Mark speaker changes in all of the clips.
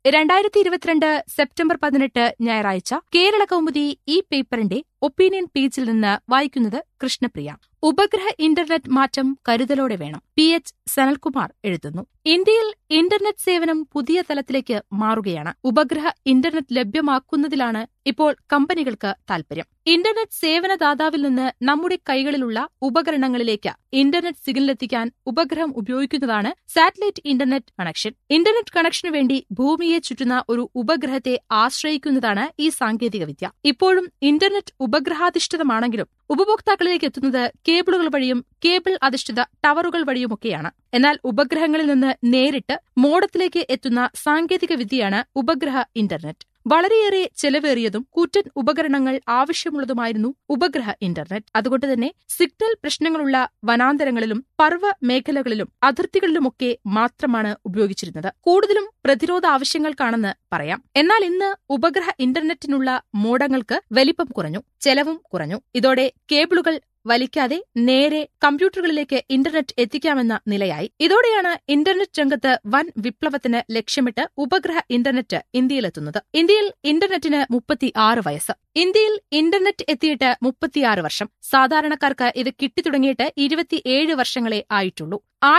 Speaker 1: 2022 September 18 ഞായറാഴ്ച കേരള കൗമുദി ഈ പേപ്പറിന്റെ ഒപ്പീനിയൻ പേജിൽ നിന്ന് വായിക്കുന്നത് കൃഷ്ണപ്രിയ. ഉപഗ്രഹ ഇന്റർനെറ്റ് മാറ്റം കരുതലോടെ വേണം. PH സനൽകുമാർ എഴുതുന്നു. ഇന്ത്യയിൽ ഇന്റർനെറ്റ് സേവനം പുതിയ തലത്തിലേക്ക് മാറുകയാണ്. ഉപഗ്രഹ ഇന്റർനെറ്റ് ലഭ്യമാക്കുന്നതിലാണ് ഇപ്പോൾ കമ്പനികൾക്ക് താൽപര്യം. ഇന്റർനെറ്റ് സേവനദാതാവിൽ നിന്ന് നമ്മുടെ കൈകളിലുള്ള ഉപകരണങ്ങളിലേക്ക് ഇന്റർനെറ്റ് സിഗ്നലെത്തിക്കാൻ ഉപഗ്രഹം ഉപയോഗിക്കുന്നതാണ് സാറ്റലൈറ്റ് ഇന്റർനെറ്റ് കണക്ഷൻ. ഇന്റർനെറ്റ് കണക്ഷനു വേണ്ടി ഭൂമിയെ ചുറ്റുന്ന ഒരു ഉപഗ്രഹത്തെ ആശ്രയിക്കുന്നതാണ് ഈ സാങ്കേതികവിദ്യ. ഇപ്പോഴും ഇന്റർനെറ്റ് ഉപഗ്രഹാധിഷ്ഠിതമാണെങ്കിലും ഉപഭോക്താക്കളിലേക്ക് എത്തുന്നത് കേബിളുകൾ വഴിയും കേബിൾ അധിഷ്ഠിത ടവറുകൾ വഴിയുമൊക്കെയാണ്. എന്നാൽ ഉപഗ്രഹങ്ങളിൽ നിന്ന് നേരിട്ട് മോഡത്തിലേക്ക് എത്തുന്ന സാങ്കേതിക വിദ്യയാണ് ഉപഗ്രഹ ഇന്റർനെറ്റ്. വളരെയേറെ ചെലവേറിയതും കൂറ്റൻ ഉപകരണങ്ങൾ ആവശ്യമുള്ളതുമായിരുന്നു ഉപഗ്രഹ ഇന്റർനെറ്റ്. അതുകൊണ്ടുതന്നെ സിഗ്നൽ പ്രശ്നങ്ങളുള്ള വനാന്തരങ്ങളിലും പർവ്വ മേഖലകളിലും അതിർത്തികളിലുമൊക്കെ മാത്രമാണ് ഉപയോഗിച്ചിരുന്നത്. കൂടുതലും പ്രതിരോധ ആവശ്യങ്ങൾക്കാണെന്ന് പറയാം. എന്നാൽ ഇന്ന് ഉപഗ്രഹ ഇന്റർനെറ്റിനുള്ള മോഡങ്ങൾക്ക് വലിപ്പം കുറഞ്ഞു, ചെലവും കുറഞ്ഞു. ഇതോടെ കേബിളുകൾ വലിക്കാതെ നേരെ കമ്പ്യൂട്ടറുകളിലേക്ക് ഇന്റർനെറ്റ് എത്തിക്കാമെന്ന നിലയായി. ഇതോടെയാണ് ഇന്റർനെറ്റ് രംഗത്ത് വൻ വിപ്ലവത്തിന് ലക്ഷ്യമിട്ട് ഉപഗ്രഹ ഇന്റർനെറ്റ് ഇന്ത്യയിലെത്തുന്നത്. ഇന്ത്യയിൽ ഇന്റർനെറ്റിന് 36 വയസ്സ്. ഇന്ത്യയിൽ ഇന്റർനെറ്റ് എത്തിയിട്ട് 36 വർഷം. സാധാരണക്കാർക്ക് ഇത് കിട്ടിത്തുടങ്ങിയിട്ട് 27 വർഷങ്ങളെ ആയിട്ടുള്ളൂ.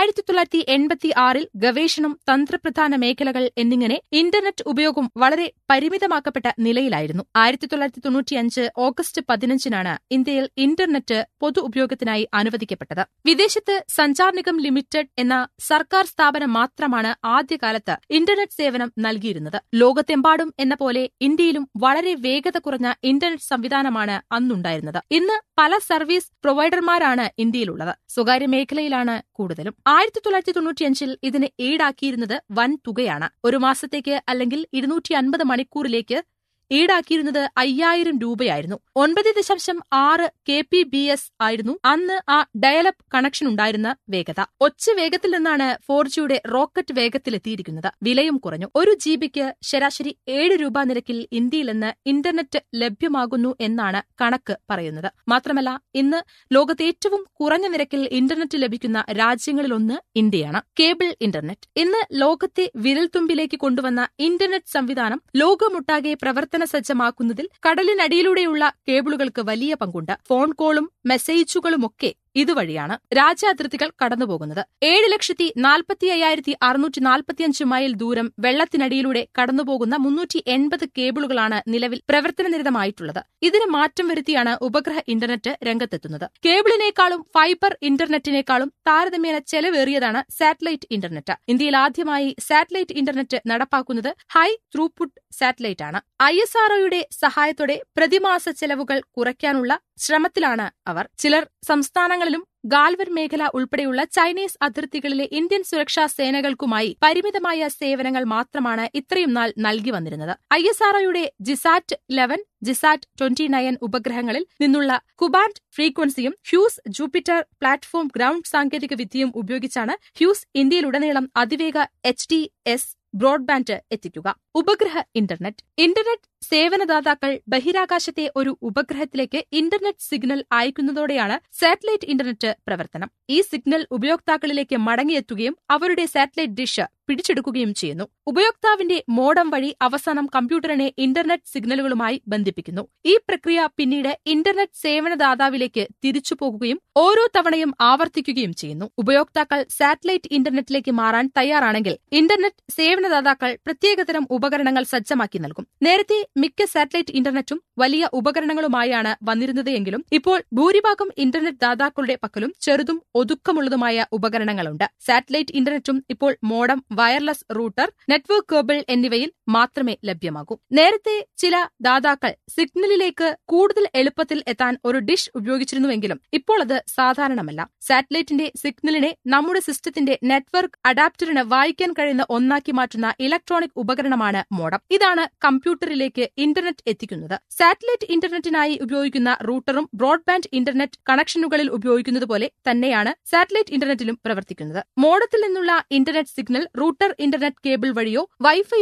Speaker 1: 1986 ഗവേഷണം, തന്ത്രപ്രധാന മേഖലകൾ എന്നിങ്ങനെ ഇന്റർനെറ്റ് ഉപയോഗം വളരെ പരിമിതമാക്കപ്പെട്ട നിലയിലായിരുന്നു. 1995 ഓഗസ്റ്റ് 15 ഇന്ത്യയിൽ ഇന്റർനെറ്റ് പൊതു ഉപയോഗത്തിനായി അനുവദിക്കപ്പെട്ടത്. വിദേശത്ത് സഞ്ചാർ നിഗം ലിമിറ്റഡ് എന്ന സർക്കാർ സ്ഥാപനം മാത്രമാണ് ആദ്യകാലത്ത് ഇന്റർനെറ്റ് സേവനം നൽകിയിരുന്നത്. ലോകത്തെമ്പാടും എന്ന പോലെ ഇന്ത്യയിലും വളരെ വേഗത കുറഞ്ഞ ഇന്റർനെറ്റ് സംവിധാനമാണ് അന്നുണ്ടായിരുന്നത്. ഇന്ന് പല സർവീസ് പ്രൊവൈഡർമാരാണ് ഇന്ത്യയിലുള്ളത്. സ്വകാര്യ മേഖലയിലാണ് കൂടുതലും. 1995 ഇതിന് ഈടാക്കിയിരുന്നത് വൻ തുകയാണ്. ഒരു മാസത്തേക്ക് അല്ലെങ്കിൽ 250 മണിക്കൂറിലേക്ക് ഈടാക്കിയിരുന്നത് 5000 രൂപയായിരുന്നു. 9.6 kbps ആയിരുന്നു അന്ന് ആ ഡയലപ്പ് കണക്ഷൻ ഉണ്ടായിരുന്ന വേഗത. ഒച്ച വേഗത്തിൽ നിന്നാണ് 4Gയുടെ റോക്കറ്റ് വേഗത്തിലെത്തിയിരിക്കുന്നത്. വിലയും കുറഞ്ഞു. 1 GB ശരാശരി 7 രൂപ നിരക്കിൽ ഇന്ത്യയിൽ നിന്ന് ഇന്റർനെറ്റ് ലഭ്യമാകുന്നു എന്നാണ് കണക്ക് പറയുന്നത്. മാത്രമല്ല, ഇന്ന് ലോകത്തെ ഏറ്റവും കുറഞ്ഞ നിരക്കിൽ ഇന്റർനെറ്റ് ലഭിക്കുന്ന രാജ്യങ്ങളിലൊന്ന് ഇന്ത്യയാണ്. കേബിൾ ഇന്റർനെറ്റ് ഇന്ന് ലോകത്തെ വിരൽത്തുമ്പിലേക്ക് കൊണ്ടുവന്ന ഇന്റർനെറ്റ് സംവിധാനം ലോകമൊട്ടാകെ പ്രവർത്തന സജ്ജമാക്കുന്നതിൽ കടലിനടിയിലൂടെയുള്ള കേബിളുകൾക്ക് വലിയ പങ്കുണ്ട്. ഫോൺ കോളും മെസ്സേജുകളുമൊക്കെ ഇതുവഴിയാണ് രാജ്യാതിർത്തികൾ കടന്നുപോകുന്നത്. 7,45,645 മൈൽ ദൂരം വെള്ളത്തിനടിയിലൂടെ കടന്നുപോകുന്ന 380 കേബിളുകളാണ് നിലവിൽ പ്രവർത്തനനിരതമായിട്ടുള്ളത്. ഇതിന് മാറ്റം വരുത്തിയാണ് ഉപഗ്രഹ ഇന്റർനെറ്റ് രംഗത്തെത്തുന്നത്. കേബിളിനേക്കാളും ഫൈബർ ഇന്റർനെറ്റിനേക്കാളും താരതമ്യേന ചെലവേറിയതാണ് സാറ്റലൈറ്റ് ഇന്റർനെറ്റ്. ഇന്ത്യയിൽ ആദ്യമായി സാറ്റലൈറ്റ് ഇന്റർനെറ്റ് നടപ്പാക്കുന്നത് ഹൈ ത്രൂപുട്ട് സാറ്റലൈറ്റ് ആണ്. ISROയുടെ സഹായത്തോടെ പ്രതിമാസ ചെലവുകൾ കുറയ്ക്കാനുള്ള ശ്രമത്തിലാണ് അവർ. ചിലർ സംസ്ഥാനങ്ങളിലും ഗാൽവൻ മേഖല ഉൾപ്പെടെയുള്ള ചൈനീസ് അതിർത്തികളിലെ ഇന്ത്യൻ സുരക്ഷാ സേനകൾക്കുമായി പരിമിതമായ സേവനങ്ങൾ മാത്രമാണ് ഇത്രയും നാൾ നൽകി വന്നിരുന്നത്. ISROയുടെ ജിസാറ്റ് 11, ജിസാറ്റ് 29 ഉപഗ്രഹങ്ങളിൽ നിന്നുള്ള കുബാൻഡ് ഫ്രീക്വൻസിയും ഹ്യൂസ് ജൂപ്പിറ്റർ പ്ലാറ്റ്ഫോം ഗ്രൗണ്ട് സാങ്കേതിക വിദ്യയും ഉപയോഗിച്ചാണ് ഹ്യൂസ് ഇന്ത്യയിലുടനീളം അതിവേഗ HTS ബ്രോഡ്ബാൻഡ് എത്തിക്കുക. ഉപഗ്രഹ ഇന്റർനെറ്റ് സേവനദാതാക്കൾ ബഹിരാകാശത്തെ ഒരു ഉപഗ്രഹത്തിലേക്ക് ഇന്റർനെറ്റ് സിഗ്നൽ അയക്കുന്നതോടെയാണ് സാറ്റലൈറ്റ് ഇന്റർനെറ്റ് പ്രവർത്തനം. ഈ സിഗ്നൽ ഉപയോക്താക്കളിലേക്ക് മടങ്ങിയെത്തുകയും അവരുടെ സാറ്റലൈറ്റ് ഡിഷ് പിടിച്ചെടുക്കുകയും ചെയ്യുന്നു. ഉപയോക്താവിന്റെ മോഡം വഴി അവസാനം കമ്പ്യൂട്ടറിനെ ഇന്റർനെറ്റ് സിഗ്നലുകളുമായി ബന്ധിപ്പിക്കുന്നു. ഈ പ്രക്രിയ പിന്നീട് ഇന്റർനെറ്റ് സേവനദാതാവിലേക്ക് തിരിച്ചുപോകുകയും ഓരോ തവണയും ആവർത്തിക്കുകയും ചെയ്യുന്നു. ഉപയോക്താക്കൾ സാറ്റലൈറ്റ് ഇന്റർനെറ്റിലേക്ക് മാറാൻ തയ്യാറാണെങ്കിൽ ഇന്റർനെറ്റ് സേവനദാതാക്കൾ പ്രത്യേകതരം ഉപകരണങ്ങൾ സജ്ജമാക്കി നൽകും. നേരത്തെ മിക്ക സാറ്റലൈറ്റ് ഇന്റർനെറ്റും വലിയ ഉപകരണങ്ങളുമായാണ് വന്നിരുന്നത് എങ്കിലും ഇപ്പോൾ ഭൂരിഭാഗം ഇന്റർനെറ്റ് ദാതാക്കളുടെ പക്കലും ചെറുതും ഒതുക്കമുള്ളതുമായ ഉപകരണങ്ങളുണ്ട്. സാറ്റലൈറ്റ് ഇന്റർനെറ്റും ഇപ്പോൾ modem, wireless router, network cable എന്നിവയിൽ മാത്രമേ ലഭ്യമാകൂ. നേരത്തെ ചില ദാതാക്കൾ സിഗ്നലിലേക്ക് കൂടുതൽ എളുപ്പത്തിൽ എത്താൻ ഒരു ഡിഷ് ഉപയോഗിച്ചിരുന്നുവെങ്കിലും ഇപ്പോൾ അത് സാധാരണമല്ല. സാറ്റലൈറ്റിന്റെ സിഗ്നലിനെ നമ്മുടെ സിസ്റ്റത്തിന്റെ നെറ്റ്വർക്ക് അഡാപ്റ്ററിന് വായിക്കാൻ കഴിയുന്ന ഒന്നാക്കി മാറ്റുന്ന ഇലക്ട്രോണിക് ഉപകരണമാണ് മോഡം. ഇതാണ് കമ്പ്യൂട്ടറിലേക്ക് ഇന്റർനെറ്റ് എത്തിക്കുന്നത്. സാറ്റലൈറ്റ് ഇന്റർനെറ്റിനായി ഉപയോഗിക്കുന്ന റൂട്ടറും ബ്രോഡ്ബാൻഡ് ഇന്റർനെറ്റ് കണക്ഷനുകളിൽ ഉപയോഗിക്കുന്നതുപോലെ തന്നെയാണ് സാറ്റലൈറ്റ് ഇന്റർനെറ്റിലും പ്രവർത്തിക്കുന്നത്. മോഡത്തിൽ നിന്നുള്ള internet signal router internet cable വഴിയോ വൈഫൈ വഴിയോ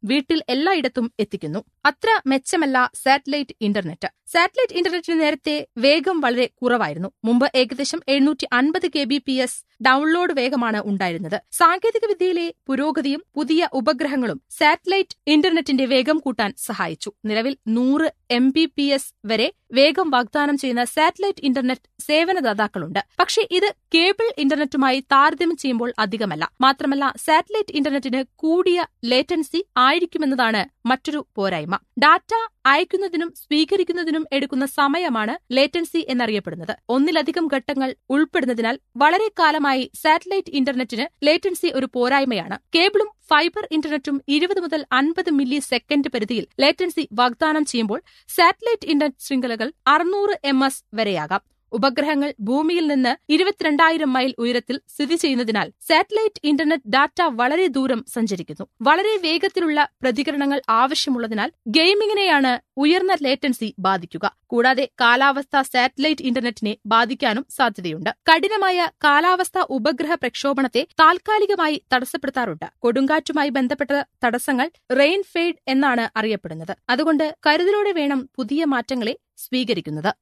Speaker 1: വീട്ടിൽ എല്ലായിടത്തും എത്തിക്കുന്നു. അത്ര മെച്ചമല്ല സാറ്റലൈറ്റ് ഇന്റർനെറ്റ്. സാറ്റലൈറ്റ് ഇന്റർനെറ്റിന് നേരത്തെ വേഗം വളരെ കുറവായിരുന്നു. മുമ്പ് ഏകദേശം 750 kbps ഡൌൺലോഡ് വേഗമാണ് ഉണ്ടായിരുന്നത്. സാങ്കേതികവിദ്യയിലെ പുരോഗതിയും പുതിയ ഉപഗ്രഹങ്ങളും സാറ്റലൈറ്റ് ഇന്റർനെറ്റിന്റെ വേഗം കൂട്ടാൻ സഹായിച്ചു. നിലവിൽ 100 Mbps വരെ വേഗം വാഗ്ദാനം ചെയ്യുന്ന സാറ്റലൈറ്റ് ഇന്റർനെറ്റ് സേവനദാതാക്കളുണ്ട്. പക്ഷേ ഇത് കേബിൾ ഇന്റർനെറ്റുമായി താരതമ്യം ചെയ്യുമ്പോൾ അധികമല്ല. മാത്രമല്ല സാറ്റലൈറ്റ് ഇന്റർനെറ്റിന് കൂടിയ ലേറ്റൻസി ആയിരിക്കുമെന്നതാണ് മറ്റൊരു പോരായ്മ. ഡാറ്റ അയക്കുന്നതിനും സ്വീകരിക്കുന്നതിനും എടുക്കുന്ന സമയമാണ് ലേറ്റൻസി എന്നറിയപ്പെടുന്നത്. ഒന്നിലധികം ഘട്ടങ്ങൾ ഉൾപ്പെടുന്നതിനാൽ വളരെ കാലമായി സാറ്റലൈറ്റ് ഇന്റർനെറ്റിന് ലേറ്റൻസി ഒരു പോരായ്മയാണ്. കേബിളും ഫൈബർ ഇന്റർനെറ്റും 20 മുതൽ 50 മില്ലി സെക്കൻഡ് പരിധിയിൽ ലേറ്റൻസി വാഗ്ദാനം ചെയ്യുമ്പോൾ സാറ്റലൈറ്റ് ഇന്റർനെറ്റ് ശൃംഖലകൾ 600 ms വരെയാകാം. ഉപഗ്രഹങ്ങൾ ഭൂമിയിൽ നിന്ന് 22,000 മൈൽ ഉയരത്തിൽ സ്ഥിതി ചെയ്യുന്നതിനാൽ സാറ്റലൈറ്റ് ഇന്റർനെറ്റ് ഡാറ്റ വളരെ ദൂരം സഞ്ചരിക്കുന്നു. വളരെ വേഗത്തിലുള്ള പ്രതികരണങ്ങൾ ആവശ്യമുള്ളതിനാൽ ഗെയിമിങ്ങിനെയാണ് ഉയർന്ന ലേറ്റൻസി ബാധിക്കുക. കൂടാതെ കാലാവസ്ഥ സാറ്റലൈറ്റ് ഇന്റർനെറ്റിനെ ബാധിക്കാനും സാധ്യതയുണ്ട്. കഠിനമായ കാലാവസ്ഥ ഉപഗ്രഹ പ്രക്ഷോഭണത്തെ താൽക്കാലികമായി തടസ്സപ്പെടുത്താറുണ്ട്. കൊടുങ്കാറ്റുമായി ബന്ധപ്പെട്ട തടസ്സങ്ങൾ റെയിൻ ഫെയ്ഡ് എന്നാണ് അറിയപ്പെടുന്നത്. അതുകൊണ്ട് കരുതലോടെ വേണം പുതിയ മാറ്റങ്ങളെ സ്വീകരിക്കുന്നത്.